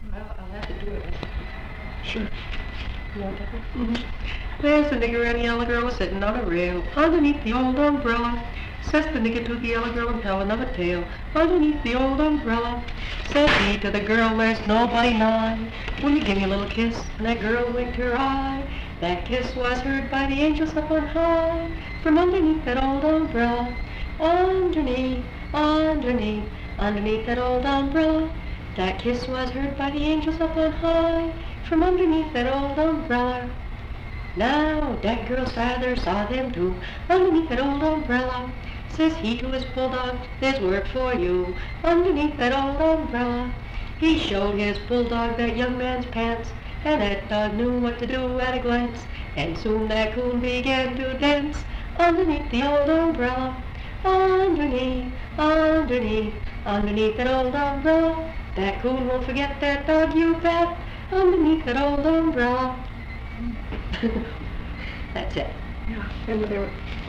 Well, I'll have to do it. Sure. You want that one? There's the nigger and the yellow girl was sitting on a rail underneath the old umbrella. Says the nigger to the yellow girl and telling of a tale underneath the old umbrella. Says he to the girl, there's nobody nigh. Will you give me a little kiss? And that girl winked her eye. That kiss was heard by the angels up on high from underneath that old umbrella. Underneath, underneath, underneath that old umbrella. That kiss was heard by the angels up on high from underneath that old umbrella. Now that girl's father saw them too, underneath that old umbrella. Says he to his bulldog, there's work for you, underneath that old umbrella. He showed his bulldog that young man's pants, and that dog knew what to do at a glance. And soon that coon began to dance, underneath the old umbrella. Underneath, underneath, underneath that old umbrella. That coon won't forget that dog, you bet, underneath that old umbrella. That's it. Yeah, and they were